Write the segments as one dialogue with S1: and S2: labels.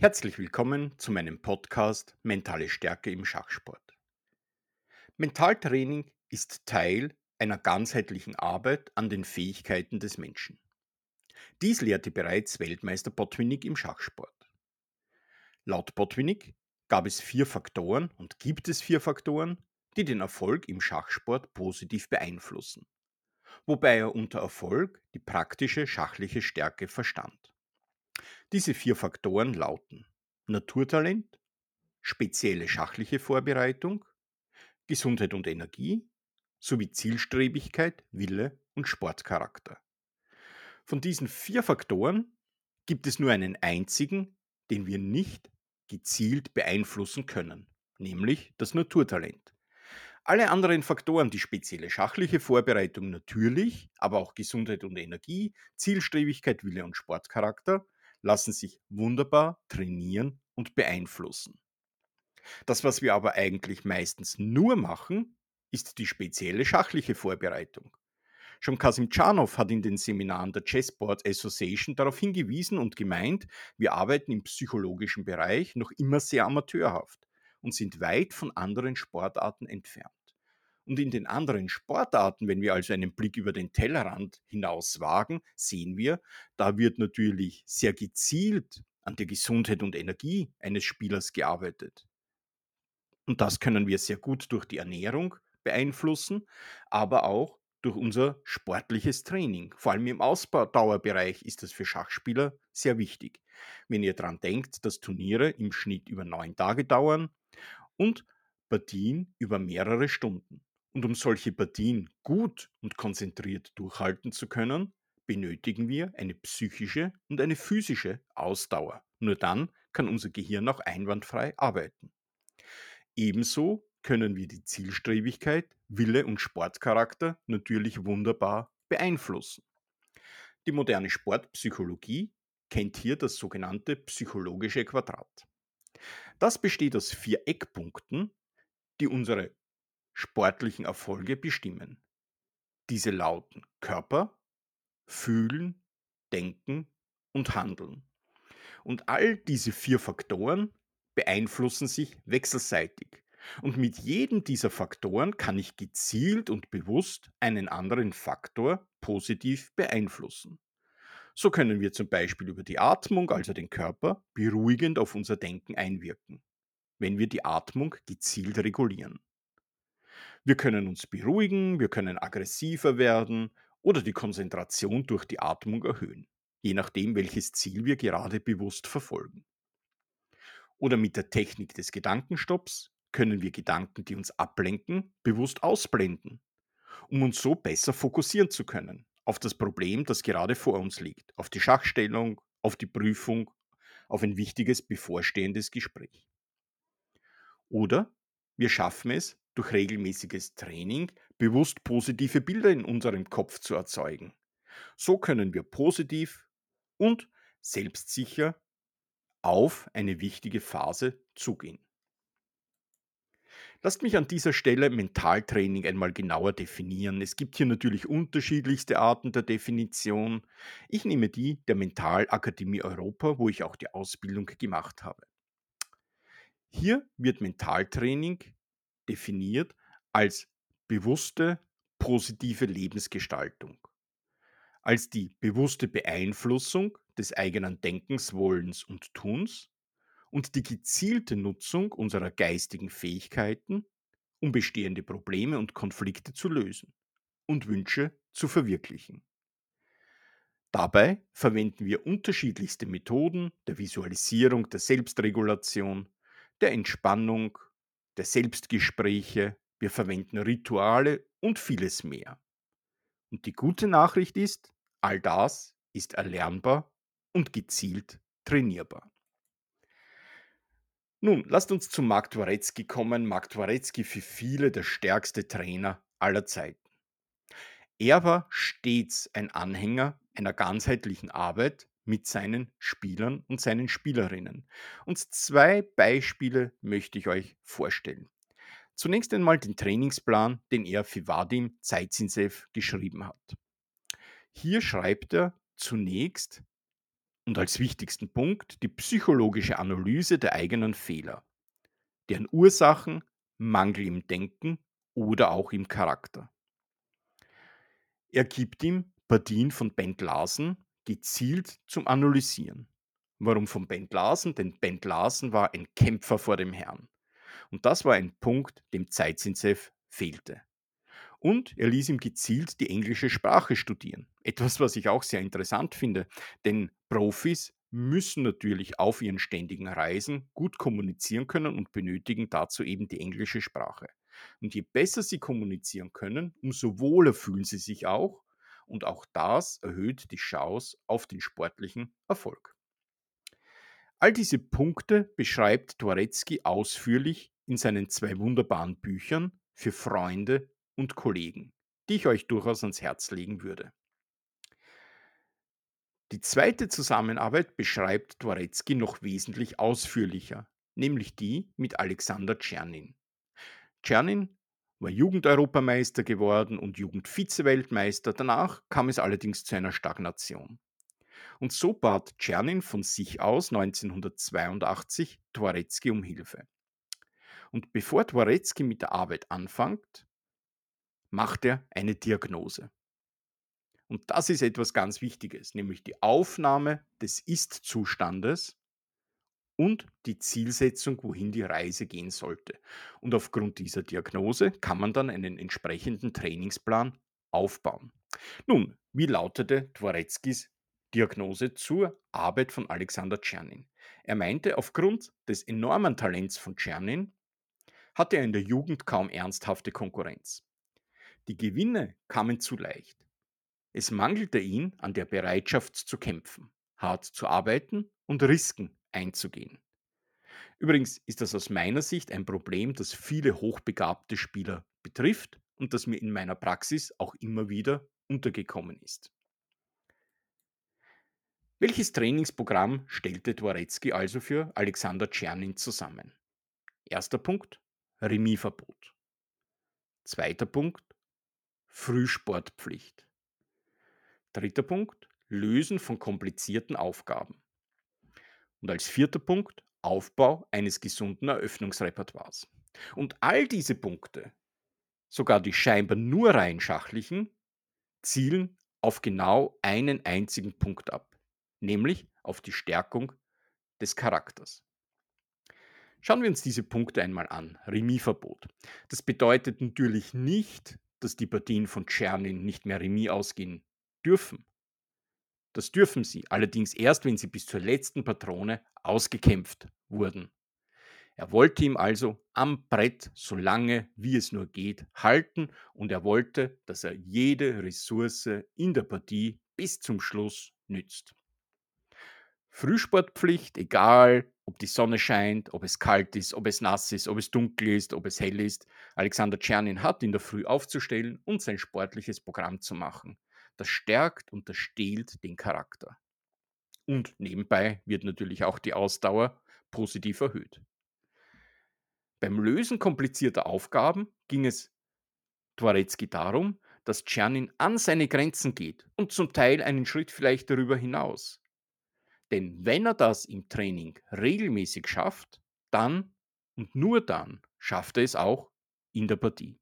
S1: Herzlich willkommen zu meinem Podcast Mentale Stärke im Schachsport. Mentaltraining ist Teil einer ganzheitlichen Arbeit an den Fähigkeiten des Menschen. Dies lehrte bereits Weltmeister Botwinnik im Schachsport. Laut Botwinnik gab es 4 Faktoren und gibt es 4 Faktoren, die den Erfolg im Schachsport positiv beeinflussen, wobei er unter Erfolg die praktische schachliche Stärke verstand. Diese 4 Faktoren lauten Naturtalent, spezielle schachliche Vorbereitung, Gesundheit und Energie sowie Zielstrebigkeit, Wille und Sportcharakter. Von diesen 4 Faktoren gibt es nur einen einzigen, den wir nicht gezielt beeinflussen können, nämlich das Naturtalent. Alle anderen Faktoren, die spezielle schachliche Vorbereitung natürlich, aber auch Gesundheit und Energie, Zielstrebigkeit, Wille und Sportcharakter, lassen sich wunderbar trainieren und beeinflussen. Das, was wir aber eigentlich meistens nur machen, ist die spezielle schachliche Vorbereitung. Schon Kasim Tscharnow hat in den Seminaren der Chessboard Association darauf hingewiesen und gemeint, wir arbeiten im psychologischen Bereich noch immer sehr amateurhaft und sind weit von anderen Sportarten entfernt. Und in den anderen Sportarten, wenn wir also einen Blick über den Tellerrand hinaus wagen, sehen wir, da wird natürlich sehr gezielt an der Gesundheit und Energie eines Spielers gearbeitet. Und das können wir sehr gut durch die Ernährung beeinflussen, aber auch durch unser sportliches Training. Vor allem im Ausdauerbereich ist das für Schachspieler sehr wichtig. Wenn ihr daran denkt, dass Turniere im Schnitt über 9 Tage dauern und Partien über mehrere Stunden. Und um solche Partien gut und konzentriert durchhalten zu können, benötigen wir eine psychische und eine physische Ausdauer. Nur dann kann unser Gehirn auch einwandfrei arbeiten. Ebenso können wir die Zielstrebigkeit, Wille und Sportcharakter natürlich wunderbar beeinflussen. Die moderne Sportpsychologie kennt hier das sogenannte psychologische Quadrat. Das besteht aus 4 Eckpunkten, die unsere sportlichen Erfolge bestimmen. Diese lauten Körper, Fühlen, Denken und Handeln. Und all diese 4 Faktoren beeinflussen sich wechselseitig. Und mit jedem dieser Faktoren kann ich gezielt und bewusst einen anderen Faktor positiv beeinflussen. So können wir zum Beispiel über die Atmung, also den Körper, beruhigend auf unser Denken einwirken, wenn wir die Atmung gezielt regulieren. Wir können uns beruhigen, wir können aggressiver werden oder die Konzentration durch die Atmung erhöhen, je nachdem, welches Ziel wir gerade bewusst verfolgen. Oder mit der Technik des Gedankenstopps können wir Gedanken, die uns ablenken, bewusst ausblenden, um uns so besser fokussieren zu können auf das Problem, das gerade vor uns liegt, auf die Schachstellung, auf die Prüfung, auf ein wichtiges bevorstehendes Gespräch. Oder wir schaffen es, durch regelmäßiges Training bewusst positive Bilder in unserem Kopf zu erzeugen. So können wir positiv und selbstsicher auf eine wichtige Phase zugehen. Lasst mich an dieser Stelle Mentaltraining einmal genauer definieren. Es gibt hier natürlich unterschiedlichste Arten der Definition. Ich nehme die der Mentalakademie Europa, wo ich auch die Ausbildung gemacht habe. Hier wird Mentaltraining definiert als bewusste, positive Lebensgestaltung, als die bewusste Beeinflussung des eigenen Denkens, Wollens und Tuns und die gezielte Nutzung unserer geistigen Fähigkeiten, um bestehende Probleme und Konflikte zu lösen und Wünsche zu verwirklichen. Dabei verwenden wir unterschiedlichste Methoden der Visualisierung, der Selbstregulation, der Entspannung, der Selbstgespräche. Wir verwenden Rituale und vieles mehr. Und die gute Nachricht ist, all das ist erlernbar und gezielt trainierbar. Nun, lasst uns zu Mark Dworetzky kommen. Mark Dworetzky für viele der stärkste Trainer aller Zeiten. Er war stets ein Anhänger einer ganzheitlichen Arbeit mit seinen Spielern und seinen Spielerinnen. Und 2 Beispiele möchte ich euch vorstellen. Zunächst einmal den Trainingsplan, den er für Vadim Zaitsinsev geschrieben hat. Hier schreibt er zunächst Und als wichtigsten Punkt die psychologische Analyse der eigenen Fehler, deren Ursachen, Mangel im Denken oder auch im Charakter. Er gibt ihm Partien von Bent Larsen gezielt zum Analysieren. Warum von Bent Larsen? Denn Bent Larsen war ein Kämpfer vor dem Herrn. Und das war ein Punkt, dem Zaitsev fehlte. Und er ließ ihm gezielt die englische Sprache studieren. Etwas, was ich auch sehr interessant finde, denn Profis müssen natürlich auf ihren ständigen Reisen gut kommunizieren können und benötigen dazu eben die englische Sprache. Und je besser sie kommunizieren können, umso wohler fühlen sie sich auch. Und auch das erhöht die Chance auf den sportlichen Erfolg. All diese Punkte beschreibt Dworetzky ausführlich in seinen zwei wunderbaren Büchern für Freunde und Kollegen, die ich euch durchaus ans Herz legen würde. Die zweite Zusammenarbeit beschreibt Dworetzky noch wesentlich ausführlicher, nämlich die mit Alexander Tschernin. Tschernin war Jugendeuropameister geworden und Jugendvizeweltmeister, danach kam es allerdings zu einer Stagnation. Und so bat Tschernin von sich aus 1982 Dworetzky um Hilfe. Und bevor Dworetzky mit der Arbeit anfängt, macht er eine Diagnose. Und das ist etwas ganz Wichtiges, nämlich die Aufnahme des Ist-Zustandes und die Zielsetzung, wohin die Reise gehen sollte. Und aufgrund dieser Diagnose kann man dann einen entsprechenden Trainingsplan aufbauen. Nun, wie lautete Dworetzkys Diagnose zur Arbeit von Alexander Tschernin? Er meinte, aufgrund des enormen Talents von Tschernin hatte er in der Jugend kaum ernsthafte Konkurrenz. Die Gewinne kamen zu leicht. Es mangelte ihn an der Bereitschaft zu kämpfen, hart zu arbeiten und Risiken einzugehen. Übrigens ist das aus meiner Sicht ein Problem, das viele hochbegabte Spieler betrifft und das mir in meiner Praxis auch immer wieder untergekommen ist. Welches Trainingsprogramm stellte Dworetzky also für Alexander Tschernin zusammen? Erster Punkt, Remisverbot. Zweiter Punkt, Frühsportpflicht. Dritter Punkt, Lösen von komplizierten Aufgaben. Und als vierter Punkt, Aufbau eines gesunden Eröffnungsrepertoires. Und all diese Punkte, sogar die scheinbar nur rein schachlichen, zielen auf genau einen einzigen Punkt ab, nämlich auf die Stärkung des Charakters. Schauen wir uns diese Punkte einmal an. Remisverbot. Das bedeutet natürlich nicht, dass die Partien von Tschernin nicht mehr Remis ausgehen dürfen. Das dürfen sie, allerdings erst, wenn sie bis zur letzten Patrone ausgekämpft wurden. Er wollte ihm also am Brett so lange wie es nur geht halten und er wollte, dass er jede Ressource in der Partie bis zum Schluss nützt. Frühsportpflicht, egal ob die Sonne scheint, ob es kalt ist, ob es nass ist, ob es dunkel ist, ob es hell ist. Alexander Tschernin hat in der Früh aufzustellen und sein sportliches Programm zu machen. Das stärkt und das stählt den Charakter. Und nebenbei wird natürlich auch die Ausdauer positiv erhöht. Beim Lösen komplizierter Aufgaben ging es Dworetzky darum, dass Tschernin an seine Grenzen geht und zum Teil einen Schritt vielleicht darüber hinaus. Denn wenn er das im Training regelmäßig schafft, dann und nur dann schafft er es auch in der Partie.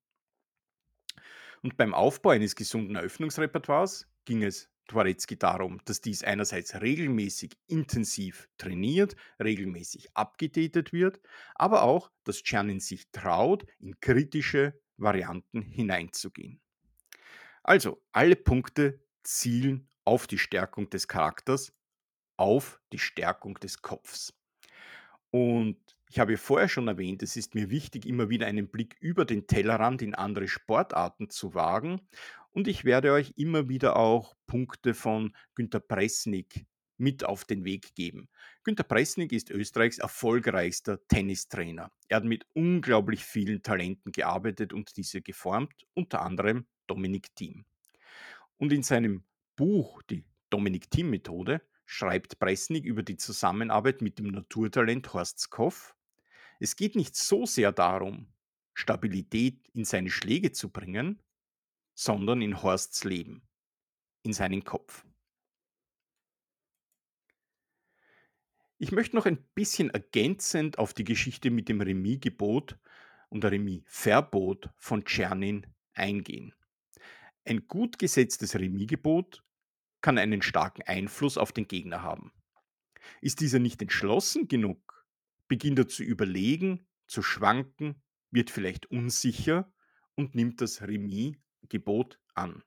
S1: Und beim Aufbau eines gesunden Eröffnungsrepertoires ging es Dworetzky darum, dass dies einerseits regelmäßig intensiv trainiert, regelmäßig abgedatet wird, aber auch, dass Tschernin sich traut, in kritische Varianten hineinzugehen. Also, alle Punkte zielen auf die Stärkung des Charakters, auf die Stärkung des Kopfs. Und ich habe ja vorher schon erwähnt, es ist mir wichtig, immer wieder einen Blick über den Tellerrand in andere Sportarten zu wagen. Und ich werde euch immer wieder auch Punkte von Günter Pressnick mit auf den Weg geben. Günter Pressnick ist Österreichs erfolgreichster Tennistrainer. Er hat mit unglaublich vielen Talenten gearbeitet und diese geformt, unter anderem Dominik Thiem. Und in seinem Buch Die Dominik-Thiem-Methode schreibt Bresnik über die Zusammenarbeit mit dem Naturtalent Horst Skoff. Es geht nicht so sehr darum, Stabilität in seine Schläge zu bringen, sondern in Horsts Leben, in seinen Kopf. Ich möchte noch ein bisschen ergänzend auf die Geschichte mit dem Remisgebot und der Remisverbot von Tschernin eingehen. Ein gut gesetztes Remisgebot kann einen starken Einfluss auf den Gegner haben. Ist dieser nicht entschlossen genug, beginnt er zu überlegen, zu schwanken, wird vielleicht unsicher und nimmt das Remisgebot an.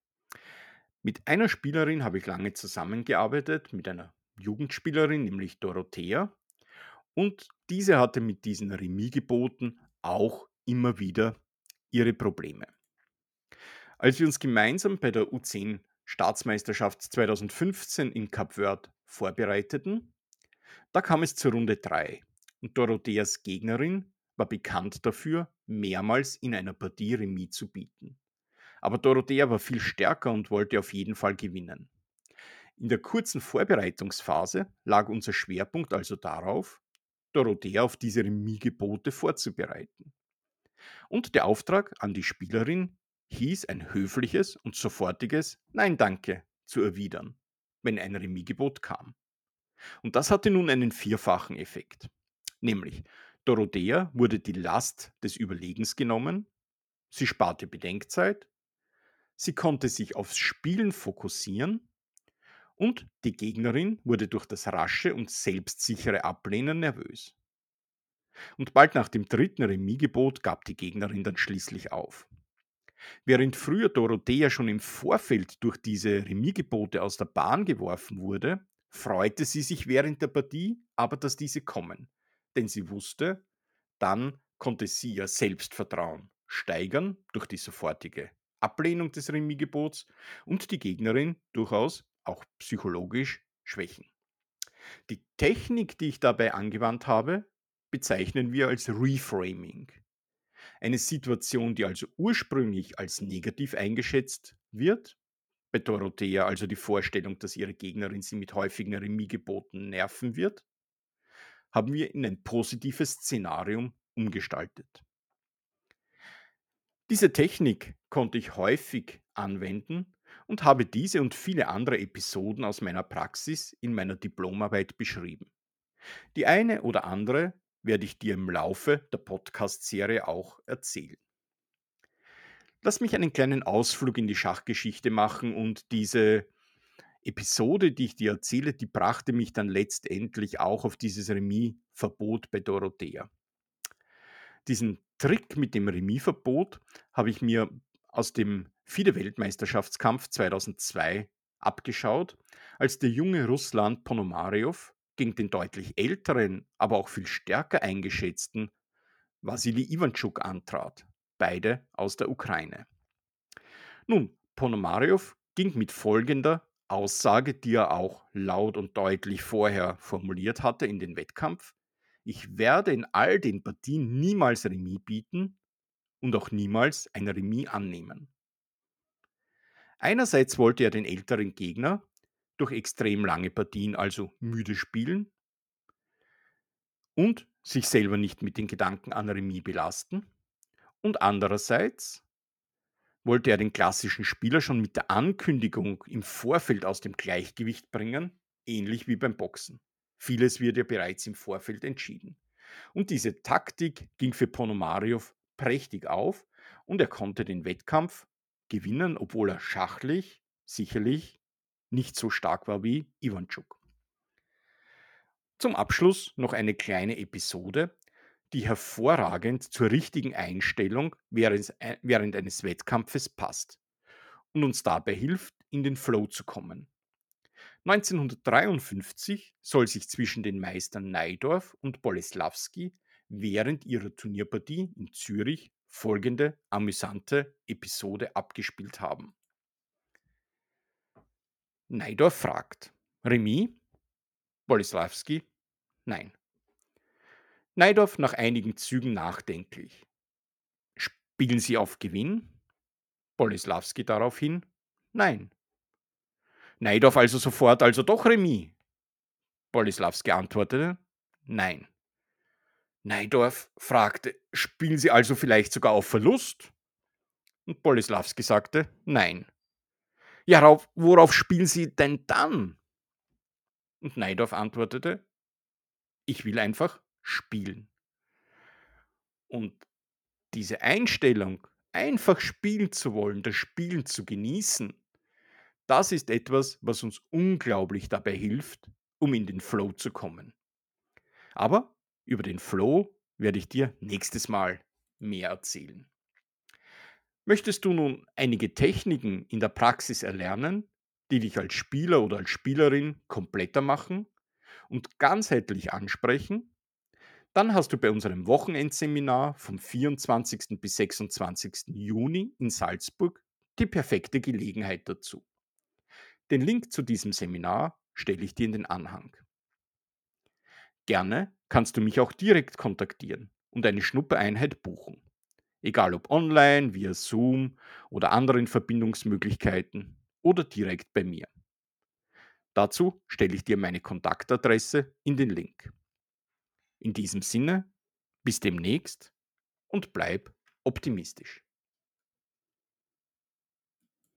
S1: Mit einer Spielerin habe ich lange zusammengearbeitet, mit einer Jugendspielerin, nämlich Dorothea. Und diese hatte mit diesen Remisgeboten auch immer wieder ihre Probleme. Als wir uns gemeinsam bei der U10 Staatsmeisterschaft 2015 in Verde vorbereiteten, da kam es zur Runde 3 und Dorotheas Gegnerin war bekannt dafür, mehrmals in einer Partie Remis zu bieten. Aber Dorothea war viel stärker und wollte auf jeden Fall gewinnen. In der kurzen Vorbereitungsphase lag unser Schwerpunkt also darauf, Dorothea auf diese Remisgebote vorzubereiten. Und der Auftrag an die Spielerin hieß, ein höfliches und sofortiges Nein danke zu erwidern, wenn ein Remisgebot kam. Und das hatte nun einen vierfachen Effekt. Nämlich, Dorothea wurde die Last des Überlegens genommen, sie sparte Bedenkzeit, sie konnte sich aufs Spielen fokussieren und die Gegnerin wurde durch das rasche und selbstsichere Ablehnen nervös. Und bald nach dem dritten Remisgebot gab die Gegnerin dann schließlich auf. Während früher Dorothea schon im Vorfeld durch diese Remisgebote aus der Bahn geworfen wurde, freute sie sich während der Partie aber, dass diese kommen. Denn sie wusste, dann konnte sie ihr Selbstvertrauen steigern durch die sofortige Ablehnung des Remisgebots und die Gegnerin durchaus auch psychologisch schwächen. Die Technik, die ich dabei angewandt habe, bezeichnen wir als Reframing. Eine Situation, die also ursprünglich als negativ eingeschätzt wird, bei Dorothea also die Vorstellung, dass ihre Gegnerin sie mit häufigen Remisgeboten nerven wird, haben wir in ein positives Szenarium umgestaltet. Diese Technik konnte ich häufig anwenden und habe diese und viele andere Episoden aus meiner Praxis in meiner Diplomarbeit beschrieben. Die eine oder andere werde ich dir im Laufe der Podcast-Serie auch erzählen. Lass mich einen kleinen Ausflug in die Schachgeschichte machen und diese Episode, die ich dir erzähle, die brachte mich dann letztendlich auch auf dieses Remisverbot bei Dorothea. Diesen Trick mit dem Remisverbot habe ich mir aus dem FIDE-Weltmeisterschaftskampf 2002 abgeschaut, als der junge Ruslan Ponomarev gegen den deutlich älteren, aber auch viel stärker eingeschätzten Wassili Iwantschuk antrat, beide aus der Ukraine. Nun, Ponomarev ging mit folgender Aussage, die er auch laut und deutlich vorher formuliert hatte in den Wettkampf: Ich werde in all den Partien niemals Remis bieten und auch niemals ein Remis annehmen. Einerseits wollte er den älteren Gegner durch extrem lange Partien also müde spielen und sich selber nicht mit den Gedanken an Remis belasten. Und andererseits wollte er den klassischen Spieler schon mit der Ankündigung im Vorfeld aus dem Gleichgewicht bringen, ähnlich wie beim Boxen. Vieles wird ja bereits im Vorfeld entschieden. Und diese Taktik ging für Ponomarev prächtig auf und er konnte den Wettkampf gewinnen, obwohl er schachlich sicherlich nicht so stark war wie Iwantschuk. Zum Abschluss noch eine kleine Episode, die hervorragend zur richtigen Einstellung während eines Wettkampfes passt und uns dabei hilft, in den Flow zu kommen. 1953 soll sich zwischen den Meistern Najdorf und Bolesławski während ihrer Turnierpartie in Zürich folgende amüsante Episode abgespielt haben. Najdorf fragt: Remis? Bolesławski: Nein. Najdorf nach einigen Zügen nachdenklich: Spielen Sie auf Gewinn? Bolesławski daraufhin: Nein. Najdorf also sofort, also doch Remis? Bolesławski antwortete: Nein. Najdorf fragte: Spielen Sie also vielleicht sogar auf Verlust? Und Bolesławski sagte: Nein. Ja, worauf spielen Sie denn dann? Und Najdorf antwortete: Ich will einfach spielen. Und diese Einstellung, einfach spielen zu wollen, das Spielen zu genießen, das ist etwas, was uns unglaublich dabei hilft, um in den Flow zu kommen. Aber über den Flow werde ich dir nächstes Mal mehr erzählen. Möchtest du nun einige Techniken in der Praxis erlernen, die dich als Spieler oder als Spielerin kompletter machen und ganzheitlich ansprechen? Dann hast du bei unserem Wochenendseminar vom 24. bis 26. Juni in Salzburg die perfekte Gelegenheit dazu. Den Link zu diesem Seminar stelle ich dir in den Anhang. Gerne kannst du mich auch direkt kontaktieren und eine Schnuppereinheit buchen. Egal ob online, via Zoom oder anderen Verbindungsmöglichkeiten oder direkt bei mir. Dazu stelle ich dir meine Kontaktadresse in den Link. In diesem Sinne, bis demnächst und bleib optimistisch.